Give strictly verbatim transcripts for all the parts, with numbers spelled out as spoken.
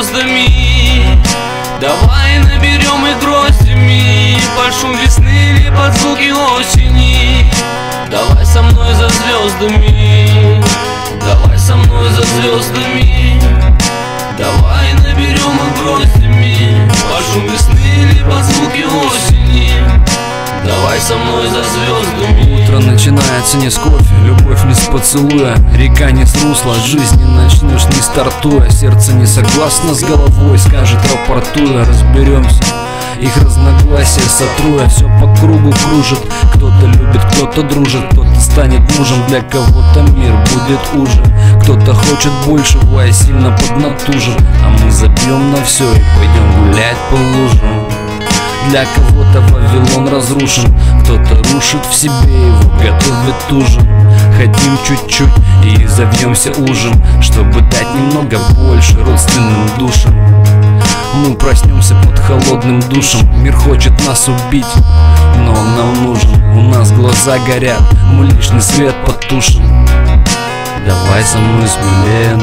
звездами. Давай наберем их гроздями под шум весны или под звуки осени. Давай со мной за звездами, давай со мной за звездами. Давай наберем их гроздями под шум весны или под звуки осени. Давай со мной за звездами. Утро начинается не с кофе, любовь не с поцелуя, река не с русла, жизнь не начнешь не стартуя. Сердце не согласно с головой, скажет рапортуя. Разберемся, их разногласия сотруя. Все по кругу кружит, кто-то любит, кто-то дружит, кто-то станет мужем, для кого-то мир будет уже. Кто-то хочет большего, а сильно поднатужен. А мы забьем на все и пойдем гулять по лужам. Для кого-то Вавилон разрушен, кто-то рушит в себе его, готовит ужин. Хотим чуть-чуть и завьемся ужин, чтобы дать немного больше родственным душам. Мы проснемся под холодным душем, мир хочет нас убить, но он нам нужен. У нас глаза горят, мы лишний свет потушим. Давай со мной смелее,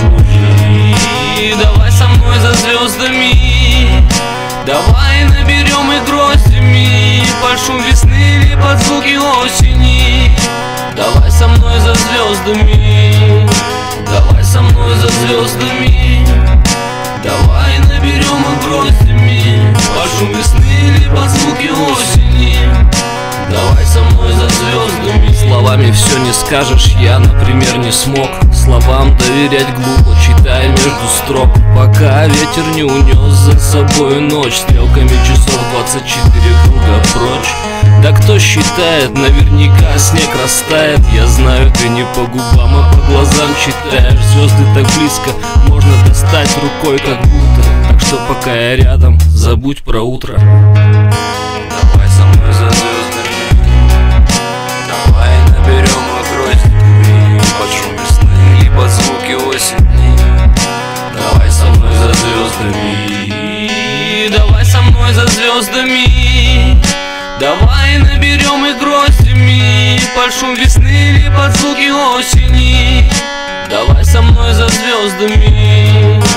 и давай со мной за звездами. Давай наберем их гроздями под шум весны или под звуки осени. Давай со мной за звездами, давай со мной за звездами. Давай наберем их гроздями под шум весны или под звуки осени. Давай со мной за звездами. Словами все не скажешь, я, например, не смог словам доверять глупо, читая между строк, пока ветер не унес за собой ночь. Стрелками часов двадцать четыре круга прочь. Да кто считает, наверняка снег растает. Я знаю, ты не по губам, а по глазам читаешь. Звезды так близко, можно достать рукой как будто. Так что пока я рядом, забудь про утро. Давай со мной за звездами. Давай наберем их гроздями под шум весны или под звуки осени. Давай со мной за звездами, давай со мной за звездами. Давай наберем их гроздями под шум весны или под звуки осени. Давай со мной за звездами.